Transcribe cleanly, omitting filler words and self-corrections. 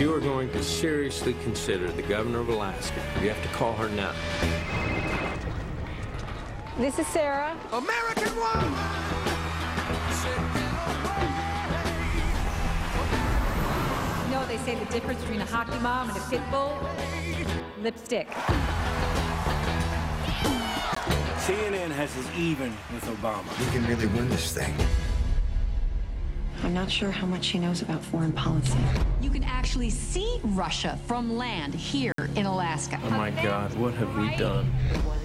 you are going to seriously consider the governor of Alaska, you have to call her now. This is Sarah. American woman! You know what they say the difference between a hockey mom and a pit bull? Lipstick. CNN has us even with Obama. We can really win this thing. I'm not sure how much she knows about foreign policy. You can actually see Russia from land here in Alaska. Oh my God, what have we done?